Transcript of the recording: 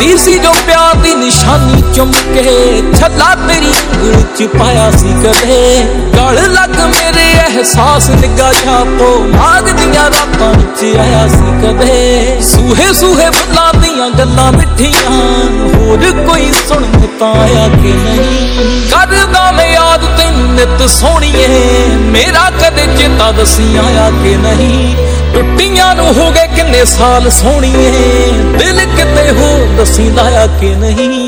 दी सी जो प्यार दी निशानी चुम के छला तेरी ਉਂਗਲ च पाया सी कदे गल लग मेरे एहसास निगा छापो माग दियां रातां विच आया सी कदे सूहे सूहे फुल्लां दियां गल्लां मिठियां होर कोई सुन तां आया कि नहीं करदा मैं याद तैनूं नित सोहणीए मेरा कदे चेता दसी आया कि नहीं टुट्टियां नूं हो गए किन्ने साल सोहणीए दिल किते हो दसी लाया कि नहीं।